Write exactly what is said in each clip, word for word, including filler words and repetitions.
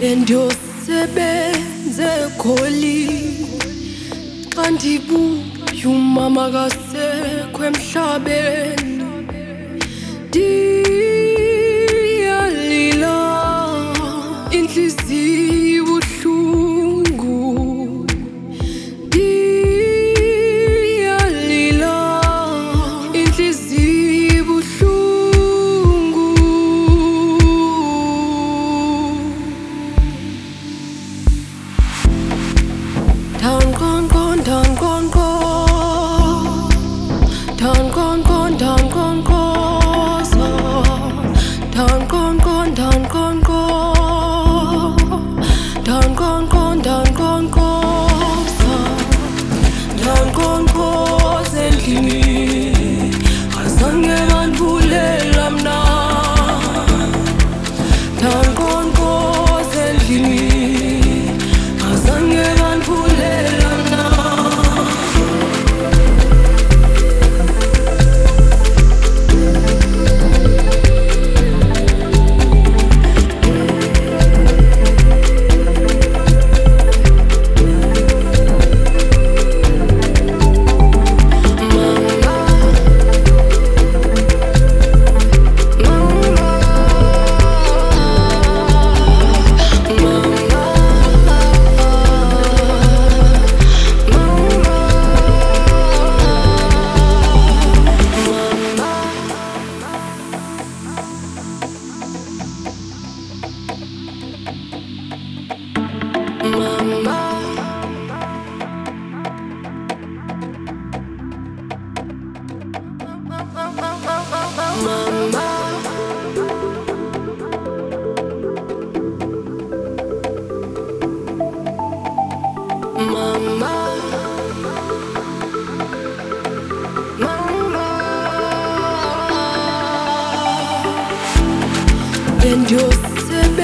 endiyosebenza eGoli xa ndibuya umama akasekho emhlabeni. Ndiyalila inhliziyo ibuhlungu, ndiyalila inhliziyo ibuhlungu. Down gone gone down gone gone, down gone gone down gone gone, down gone gone down gone gone, down gone gone down gone gone, down gone gone endlini azange bandvulela mna. Down gone gone endlini azange bandvulela mna.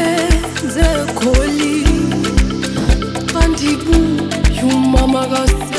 Endiyosebenza eGoli xa ndibuya umama akasekho.